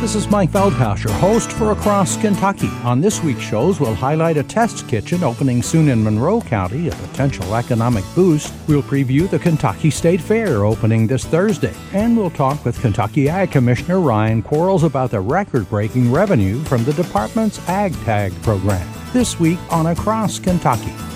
This is Mike Veldhuis, your host for Across Kentucky. On this week's shows, we'll highlight a test kitchen opening soon in Monroe County, a potential economic boost. We'll preview the Kentucky State Fair opening this Thursday. And we'll talk with Kentucky Ag Commissioner Ryan Quarles about the record-breaking revenue from the department's Ag Tag program. This week on Across Kentucky.